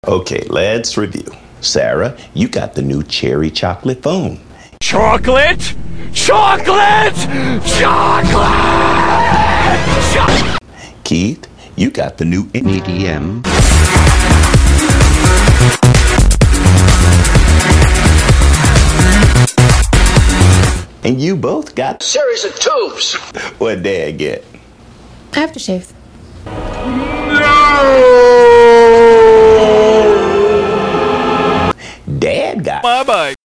Okay, let's review. Sarah, you got the new cherry chocolate phone. Chocolate! Chocolate! Chocolate! Keith, you got the new EDM. And you both got series of tubes. What'd Dad get? Aftershave. Dad got Bye-bye.